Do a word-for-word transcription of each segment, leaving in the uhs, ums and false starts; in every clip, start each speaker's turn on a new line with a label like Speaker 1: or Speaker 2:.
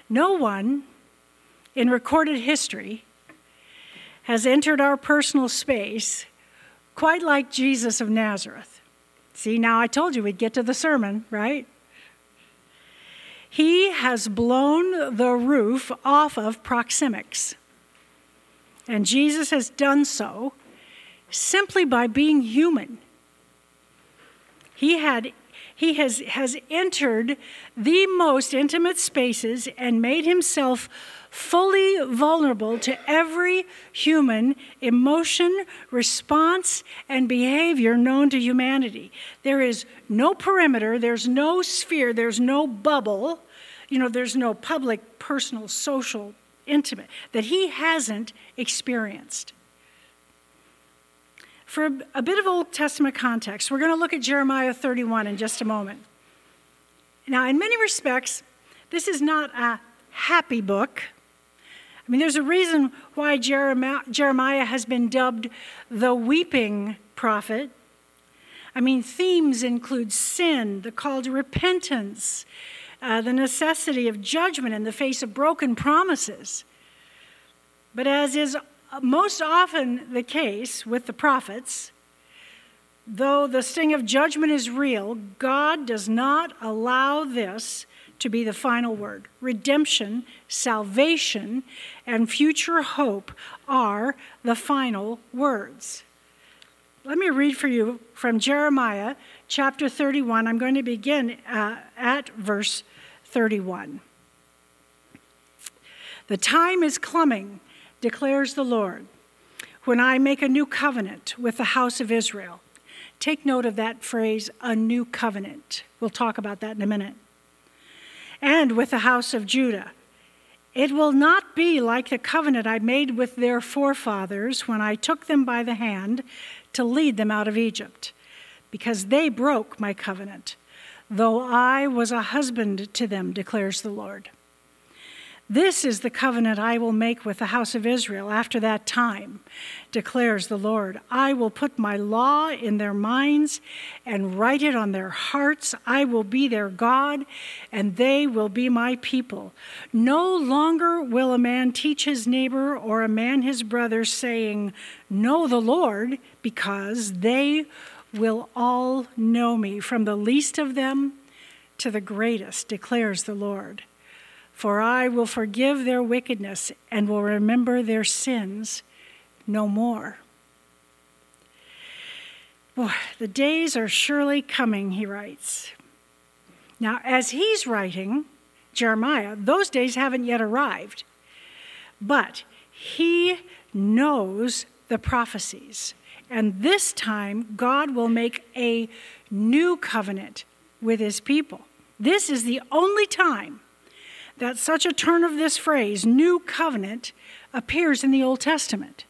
Speaker 1: No one in recorded history has entered our personal space quite like Jesus of Nazareth. See, now I told you we'd get to the sermon, right? He has blown the roof off of proxemics. And Jesus has done so simply by being human. He had He has, has entered the most intimate spaces and made himself fully vulnerable to every human emotion, response, and behavior known to humanity. There is no perimeter, there's no sphere, there's no bubble, you know, there's no public, personal, social, intimate, that he hasn't experienced. For a, a bit of Old Testament context, we're going to look at Jeremiah thirty-one in just a moment. Now, in many respects, this is not a happy book. I mean, there's a reason why Jeremiah, Jeremiah has been dubbed the weeping prophet. I mean, themes include sin, the call to repentance, uh, the necessity of judgment in the face of broken promises. But as is most often the case with the prophets, though the sting of judgment is real, God does not allow this to be the final word. Redemption, salvation, and future hope are the final words. Let me read for you from Jeremiah chapter thirty-one. I'm going to begin uh, at verse thirty-one. The time is coming, declares the Lord, when I make a new covenant with the house of Israel. Take note of that phrase, a new covenant. We'll talk about that in a minute. And with the house of Judah. It will not be like the covenant I made with their forefathers when I took them by the hand to lead them out of Egypt, because they broke my covenant, though I was a husband to them, declares the Lord. This is the covenant I will make with the house of Israel after that time, declares the Lord. I will put my law in their minds and write it on their hearts. I will be their God, and they will be my people. No longer will a man teach his neighbor or a man his brother, saying, know the Lord, because they will all know me, from the least of them to the greatest, declares the Lord. For I will forgive their wickedness and will remember their sins no more. Boy, the days are surely coming, he writes. Now, as he's writing, Jeremiah, those days haven't yet arrived. But he knows the prophecies. And this time, God will make a new covenant with his people. This is the only time that such a turn of this phrase, new covenant, appears in the Old Testament.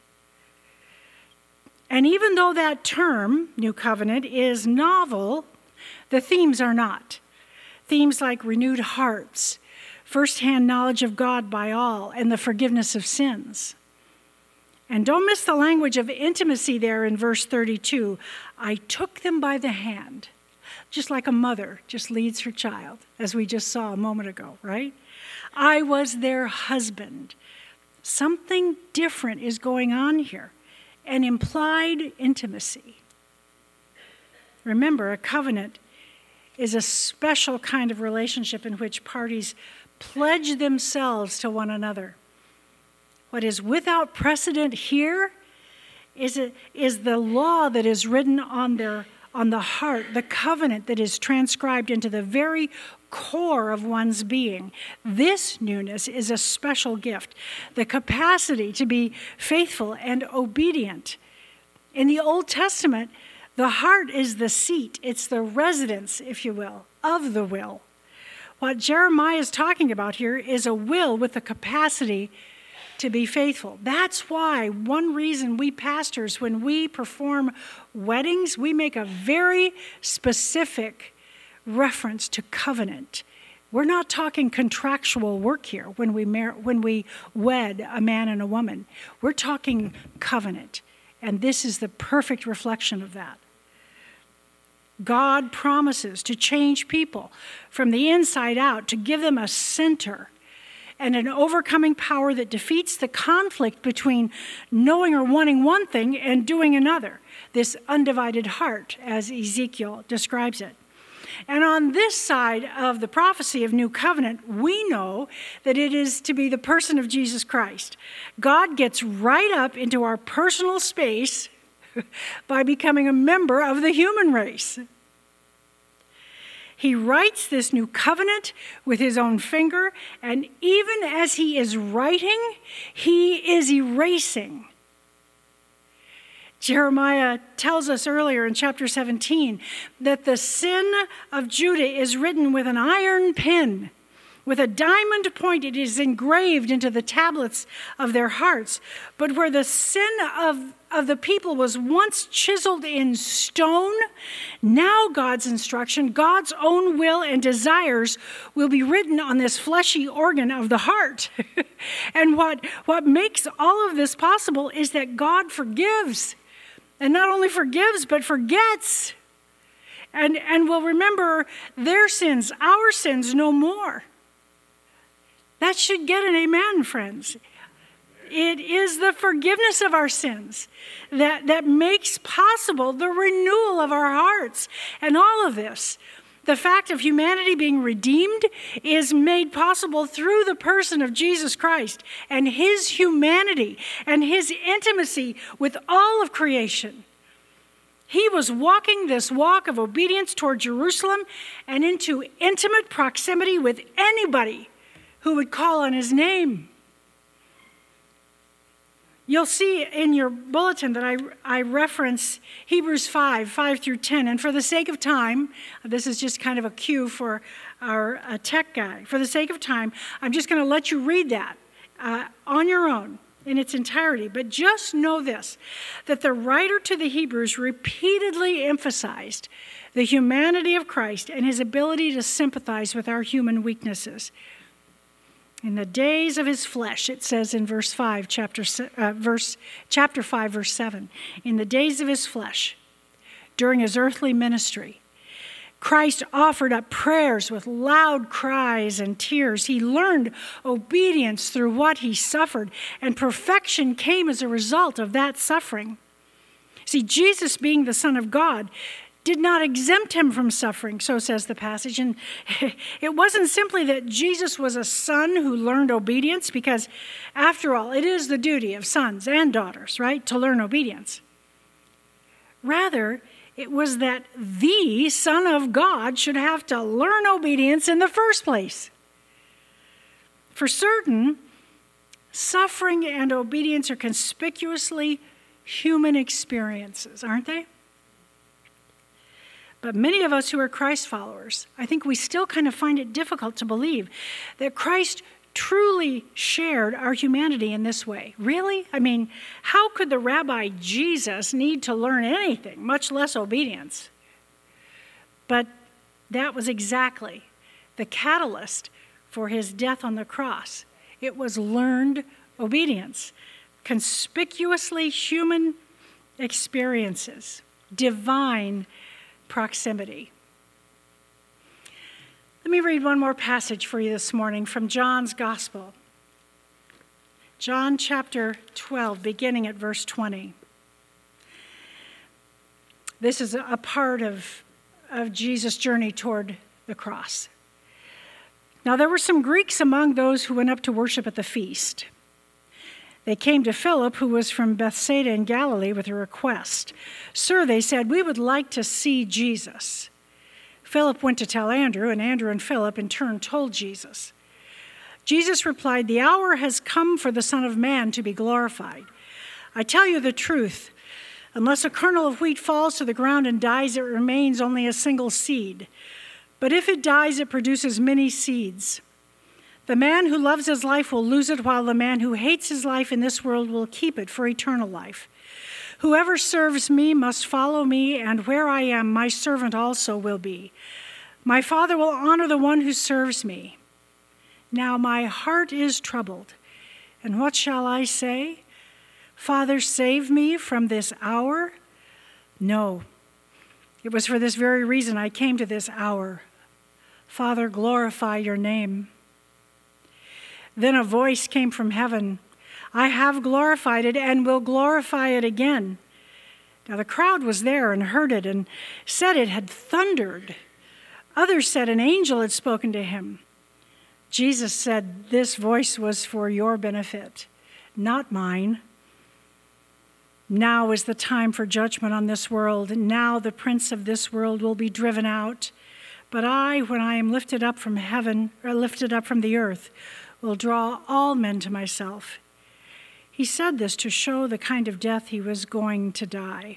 Speaker 1: And even though that term, new covenant, is novel, the themes are not. Themes like renewed hearts, firsthand knowledge of God by all, and the forgiveness of sins. And don't miss the language of intimacy there in verse thirty-two. I took them by the hand, just like a mother just leads her child, as we just saw a moment ago, right? I was their husband. Something different is going on here, an implied intimacy. Remember, a covenant is a special kind of relationship in which parties pledge themselves to one another. What is without precedent here is, a, is the law that is written on their on the heart, the covenant that is transcribed into the very core of one's being. This newness is a special gift, the capacity to be faithful and obedient. In the Old Testament, the heart is the seat, it's the residence, if you will, of the will. What Jeremiah is talking about here is a will with the capacity to be faithful. That's why one reason we pastors, when we perform weddings, we make a very specific reference to covenant. We're not talking contractual work here when we mar- when we wed a man and a woman. We're talking covenant, and this is the perfect reflection of that. God promises to change people from the inside out, to give them a center and an overcoming power that defeats the conflict between knowing or wanting one thing and doing another, this undivided heart, as Ezekiel describes it. And on this side of the prophecy of New Covenant, we know that it is to be the person of Jesus Christ. God gets right up into our personal space by becoming a member of the human race. He writes this new covenant with his own finger, and even as he is writing, he is erasing. Jeremiah tells us earlier in chapter seventeen that the sin of Judah is written with an iron pen. With a diamond point, it is engraved into the tablets of their hearts. But where the sin of, of the people was once chiseled in stone, now God's instruction, God's own will and desires will be written on this fleshy organ of the heart. And what, what makes all of this possible is that God forgives. And not only forgives, but forgets. And, and will remember their sins, our sins, no more. That should get an amen, friends. It is the forgiveness of our sins that, that makes possible the renewal of our hearts. And all of this, the fact of humanity being redeemed, is made possible through the person of Jesus Christ and his humanity and his intimacy with all of creation. He was walking this walk of obedience toward Jerusalem and into intimate proximity with anybody who would call on his name. You'll see in your bulletin that I, I reference Hebrews five, five through ten. And for the sake of time, this is just kind of a cue for our uh, tech guy. For the sake of time, I'm just going to let you read that uh, on your own in its entirety. But just know this, that the writer to the Hebrews repeatedly emphasized the humanity of Christ and his ability to sympathize with our human weaknesses. In the days of his flesh, it says in verse five, chapter uh, verse chapter five, verse seven. In the days of his flesh, during his earthly ministry, Christ offered up prayers with loud cries and tears. He learned obedience through what he suffered, and perfection came as a result of that suffering. See, Jesus, being the Son of God, did not exempt him from suffering, so says the passage. And it wasn't simply that Jesus was a son who learned obedience, because after all, it is the duty of sons and daughters, right, to learn obedience. Rather, it was that the Son of God should have to learn obedience in the first place. For certain, suffering and obedience are conspicuously human experiences, aren't they? But many of us who are Christ followers, I think we still kind of find it difficult to believe that Christ truly shared our humanity in this way. Really? I mean, how could the Rabbi Jesus need to learn anything, much less obedience? But that was exactly the catalyst for his death on the cross. It was learned obedience, conspicuously human experiences, divine proximity. Let me read one more passage for you this morning from John's Gospel. John chapter twelve, beginning at verse twenty. This is a part of, of Jesus' journey toward the cross. Now there were some Greeks among those who went up to worship at the feast. They came to Philip, who was from Bethsaida in Galilee, with a request. Sir, they said, we would like to see Jesus. Philip went to tell Andrew, and Andrew and Philip in turn told Jesus. Jesus replied, the hour has come for the Son of Man to be glorified. I tell you the truth, unless a kernel of wheat falls to the ground and dies, it remains only a single seed. But if it dies, it produces many seeds. The man who loves his life will lose it, while the man who hates his life in this world will keep it for eternal life. Whoever serves me must follow me, and where I am, my servant also will be. My Father will honor the one who serves me. Now my heart is troubled, and what shall I say? Father, save me from this hour? No, it was for this very reason I came to this hour. Father, glorify your name. Then a voice came from heaven. I have glorified it and will glorify it again. Now the crowd was there and heard it and said it had thundered. Others said an angel had spoken to him. Jesus said, this voice was for your benefit, not mine. Now is the time for judgment on this world. Now the prince of this world will be driven out. But I, when I am lifted up from heaven, or lifted up from the earth, will draw all men to myself. He said this to show the kind of death he was going to die.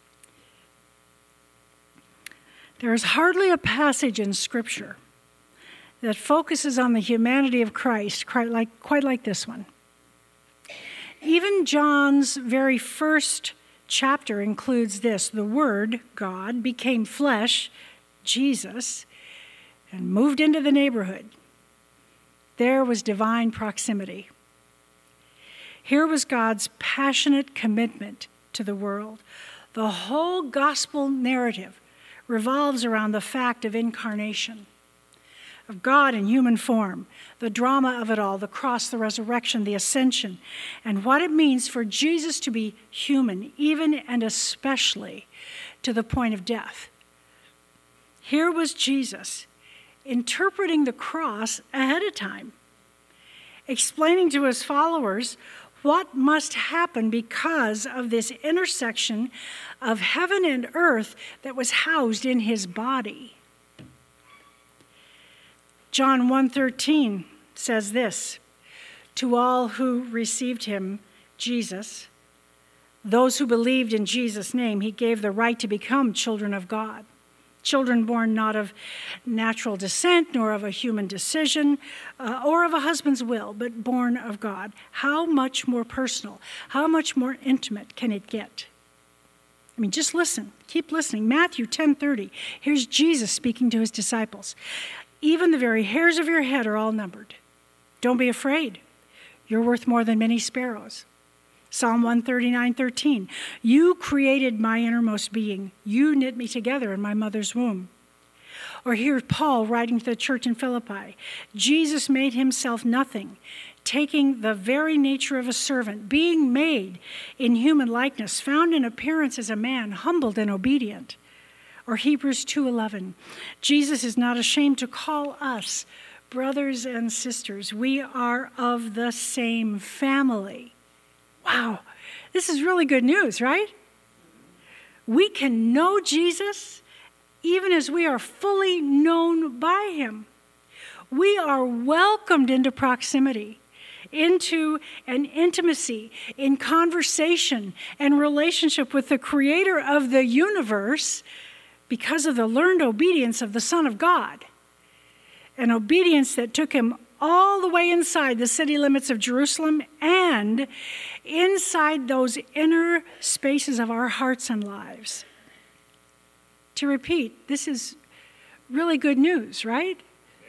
Speaker 1: There is hardly a passage in Scripture that focuses on the humanity of Christ quite like, quite like this one. Even John's very first chapter includes this: the Word, God, became flesh, Jesus, and moved into the neighborhood. There was divine proximity. Here was God's passionate commitment to the world. The whole gospel narrative revolves around the fact of incarnation, of God in human form, the drama of it all, the cross, the resurrection, the ascension, and what it means for Jesus to be human, even and especially to the point of death. Here was Jesus interpreting the cross ahead of time, explaining to his followers what must happen because of this intersection of heaven and earth that was housed in his body. John one thirteen says this: to all who received him, Jesus, those who believed in Jesus' name, he gave the right to become children of God. Children born not of natural descent, nor of a human decision, uh, or of a husband's will, but born of God. How much more personal, how much more intimate can it get? I mean, just listen, keep listening. Matthew ten thirty, here's Jesus speaking to his disciples. Even the very hairs of your head are all numbered. Don't be afraid. You're worth more than many sparrows. Psalm one thirty-nine thirteen, you created my innermost being. You knit me together in my mother's womb. Or here's Paul writing to the church in Philippi. Jesus made himself nothing, taking the very nature of a servant, being made in human likeness, found in appearance as a man, humbled and obedient. Or Hebrews two eleven, Jesus is not ashamed to call us brothers and sisters. We are of the same family. Wow, this is really good news, right? We can know Jesus even as we are fully known by him. We are welcomed into proximity, into an intimacy, in conversation and relationship with the creator of the universe because of the learned obedience of the Son of God, an obedience that took him all the way inside the city limits of Jerusalem and inside those inner spaces of our hearts and lives. To repeat, this is really good news, right?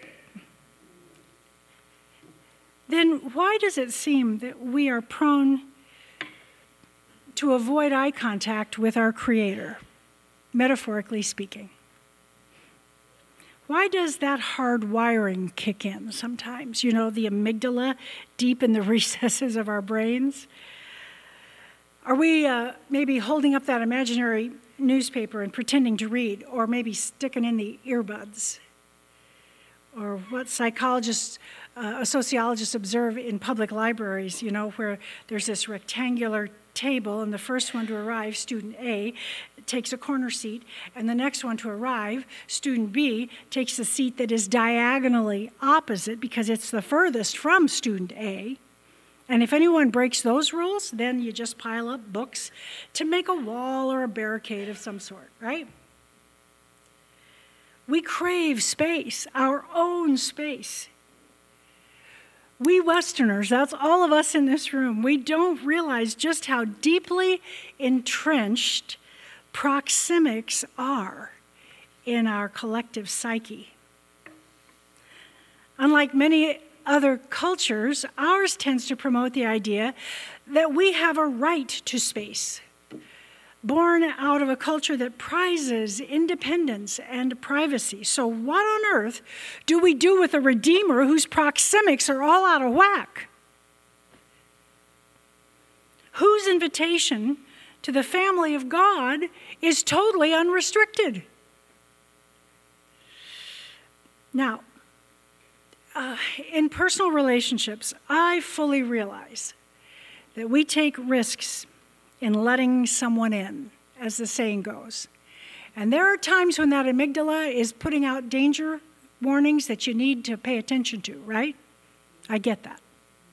Speaker 1: Then why does it seem that we are prone to avoid eye contact with our Creator, metaphorically speaking? Why does that hard wiring kick in sometimes? You know, the amygdala deep in the recesses of our brains? Are we uh, maybe holding up that imaginary newspaper and pretending to read, or maybe sticking in the earbuds? Or what psychologists, uh, sociologists observe in public libraries, you know, where there's this rectangular table, and the first one to arrive, student A, takes a corner seat, and the next one to arrive, student B, takes a seat that is diagonally opposite because it's the furthest from student A. And if anyone breaks those rules, then you just pile up books to make a wall or a barricade of some sort, right? We crave space, our own space. We Westerners, that's all of us in this room, we don't realize just how deeply entrenched proxemics are in our collective psyche. Unlike many other cultures, ours tends to promote the idea that we have a right to space, born out of a culture that prizes independence and privacy. So what on earth do we do with a Redeemer whose proxemics are all out of whack? Whose invitation to the family of God is totally unrestricted? Now, uh, in personal relationships, I fully realize that we take risks in letting someone in, as the saying goes. And there are times when that amygdala is putting out danger warnings that you need to pay attention to, right? I get that.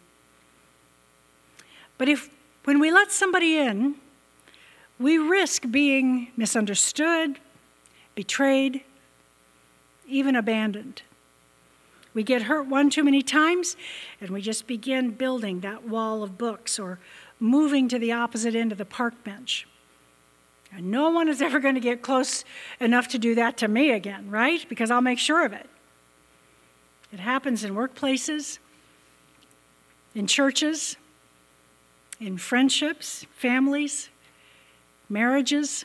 Speaker 1: But if, when we let somebody in, we risk being misunderstood, betrayed, even abandoned. We get hurt one too many times, and we just begin building that wall of books or moving to the opposite end of the park bench. And no one is ever going to get close enough to do that to me again, right? Because I'll make sure of it. It happens in workplaces, in churches, in friendships, families, marriages.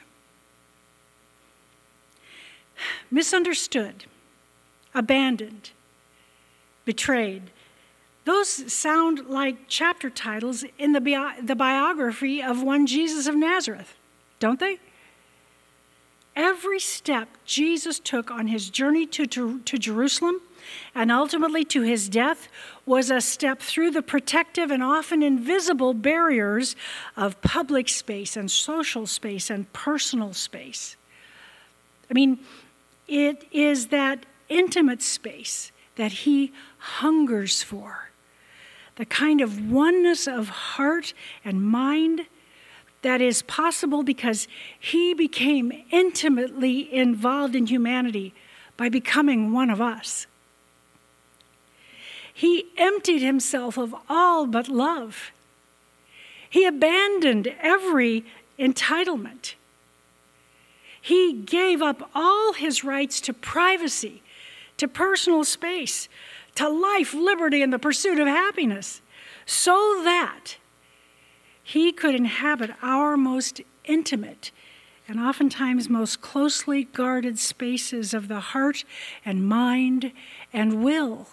Speaker 1: Misunderstood, abandoned, betrayed. Those sound like chapter titles in the, bi- the biography of one Jesus of Nazareth, don't they? Every step Jesus took on his journey to, to, to Jerusalem and ultimately to his death was a step through the protective and often invisible barriers of public space and social space and personal space. I mean, it is that intimate space that he hungers for. The kind of oneness of heart and mind that is possible because he became intimately involved in humanity by becoming one of us. He emptied himself of all but love. He abandoned every entitlement. He gave up all his rights to privacy, to personal space, to life, liberty, and the pursuit of happiness, so that he could inhabit our most intimate and oftentimes most closely guarded spaces of the heart and mind and will.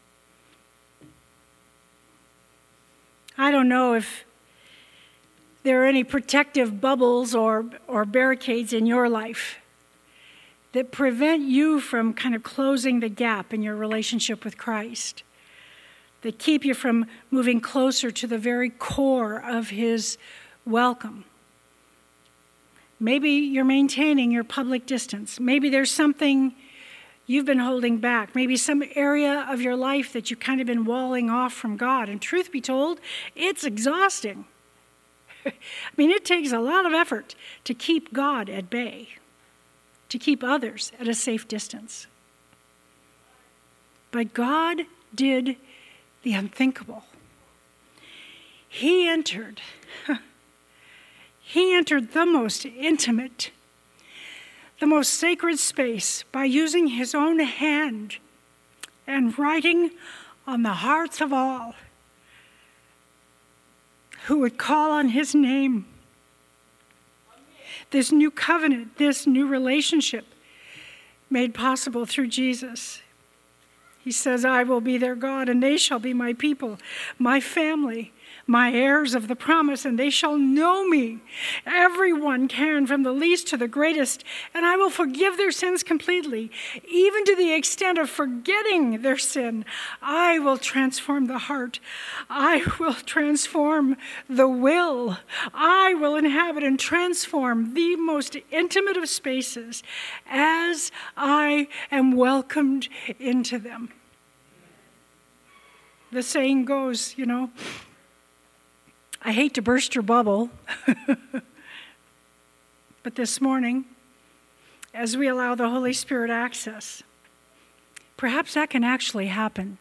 Speaker 1: I don't know if there are any protective bubbles or, or barricades in your life that prevent you from kind of closing the gap in your relationship with Christ, that keep you from moving closer to the very core of his welcome. Maybe you're maintaining your public distance. Maybe there's something you've been holding back. Maybe some area of your life that you've kind of been walling off from God. And truth be told, it's exhausting. I mean, it takes a lot of effort to keep God at bay, to keep others at a safe distance. But God did the unthinkable. He entered, he entered the most intimate, the most sacred space by using his own hand and writing on the hearts of all who would call on his name. This new covenant, this new relationship made possible through Jesus. He says, I will be their God, and they shall be my people, my family, my heirs of the promise, and they shall know me. Everyone can, from the least to the greatest, and I will forgive their sins completely, even to the extent of forgetting their sin. I will transform the heart. I will transform the will. I will inhabit and transform the most intimate of spaces as I am welcomed into them. The saying goes, you know, I hate to burst your bubble, but this morning, as we allow the Holy Spirit access, perhaps that can actually happen.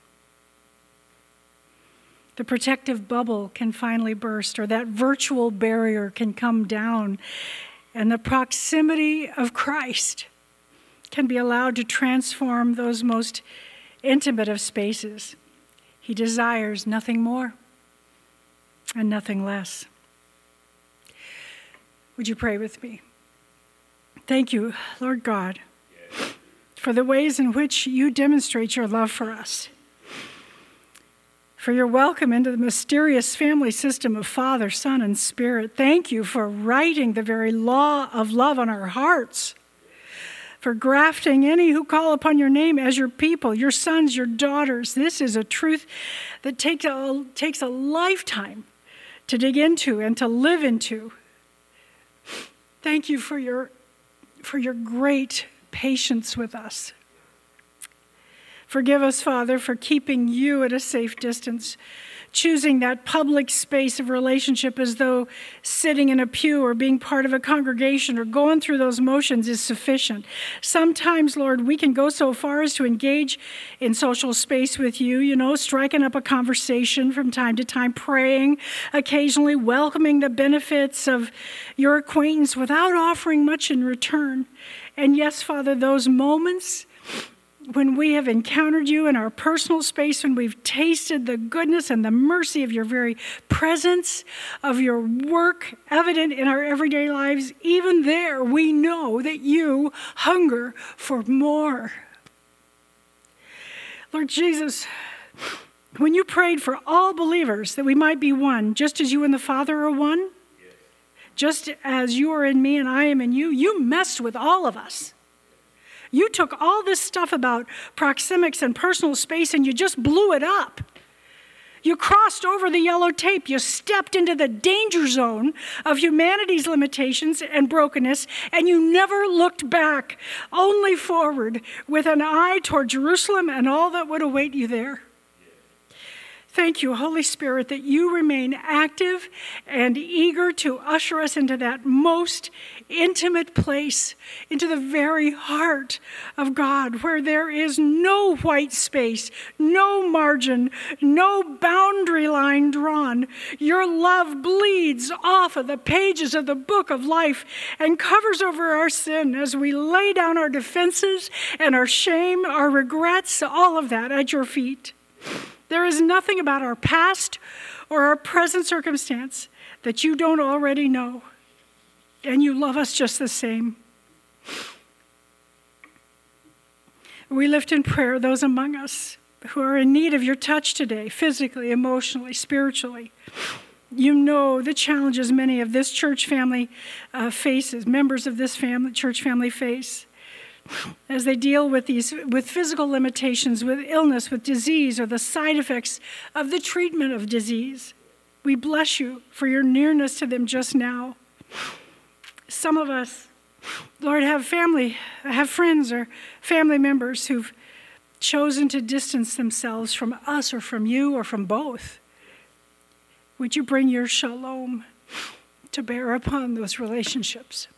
Speaker 1: The protective bubble can finally burst, or that virtual barrier can come down, and the proximity of Christ can be allowed to transform those most intimate of spaces. He desires nothing more and nothing less. Would you pray with me? Thank you, Lord God, for the ways in which you demonstrate your love for us, for your welcome into the mysterious family system of Father, Son, and Spirit. Thank you for writing the very law of love on our hearts, for grafting any who call upon your name as your people, your sons, your daughters. This is a truth that takes a, takes a lifetime to dig into and to live into. Thank you for your, for your great patience with us. Forgive us, Father, for keeping you at a safe distance, choosing that public space of relationship as though sitting in a pew or being part of a congregation or going through those motions is sufficient. Sometimes, Lord, we can go so far as to engage in social space with you, you know, striking up a conversation from time to time, praying, occasionally welcoming the benefits of your acquaintance without offering much in return. And yes, Father, those moments when we have encountered you in our personal space, when we've tasted the goodness and the mercy of your very presence, of your work evident in our everyday lives, even there we know that you hunger for more. Lord Jesus, when you prayed for all believers that we might be one, just as you and the Father are one, yes. Just as you are in me and I am in you, you messed with all of us. You took all this stuff about proxemics and personal space and you just blew it up. You crossed over the yellow tape. You stepped into the danger zone of humanity's limitations and brokenness, and you never looked back, only forward with an eye toward Jerusalem and all that would await you there. Thank you, Holy Spirit, that you remain active and eager to usher us into that most intimate place, into the very heart of God, where there is no white space, no margin, no boundary line drawn. Your love bleeds off of the pages of the book of life and covers over our sin as we lay down our defenses and our shame, our regrets, all of that at your feet. There is nothing about our past or our present circumstance that you don't already know, and you love us just the same. We lift in prayer those among us who are in need of your touch today, physically, emotionally, spiritually. You know the challenges many of this church family uh, faces, members of this family, church family face, as they deal with these, with physical limitations, with illness, with disease, or the side effects of the treatment of disease. We bless you for your nearness to them just now. Some of us, Lord, have family, have friends or family members who've chosen to distance themselves from us or from you or from both. Would you bring your shalom to bear upon those relationships?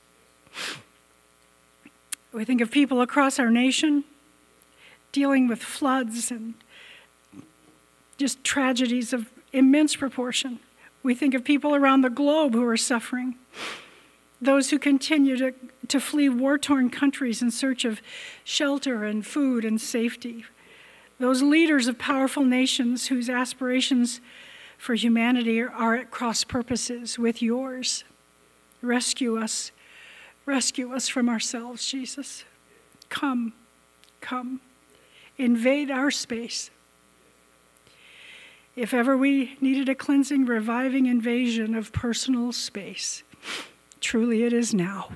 Speaker 1: We think of people across our nation dealing with floods and just tragedies of immense proportion. We think of people around the globe who are suffering, those who continue to, to flee war-torn countries in search of shelter and food and safety, those leaders of powerful nations whose aspirations for humanity are at cross purposes with yours. Rescue us. Rescue us from ourselves, Jesus. Come, come. Invade our space. If ever we needed a cleansing, reviving invasion of personal space, truly it is now.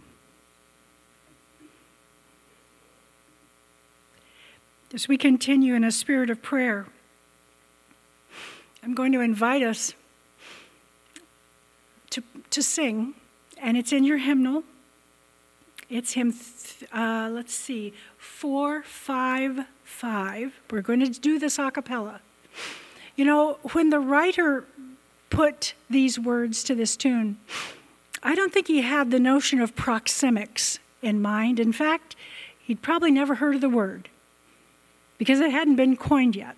Speaker 1: As we continue in a spirit of prayer, I'm going to invite us to, to sing, and it's in your hymnal. It's hymn, uh, let's see, four, five, five. We're going to do this a cappella. You know, when the writer put these words to this tune, I don't think he had the notion of proxemics in mind. In fact, he'd probably never heard of the word because it hadn't been coined yet.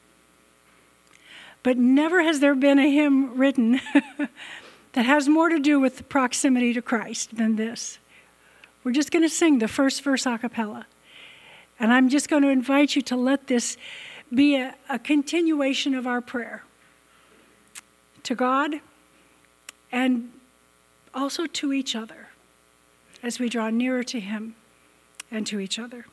Speaker 1: But never has there been a hymn written that has more to do with proximity to Christ than this. We're just going to sing the first verse a cappella. And I'm just going to invite you to let this be a, a continuation of our prayer to God and also to each other as we draw nearer to him and to each other.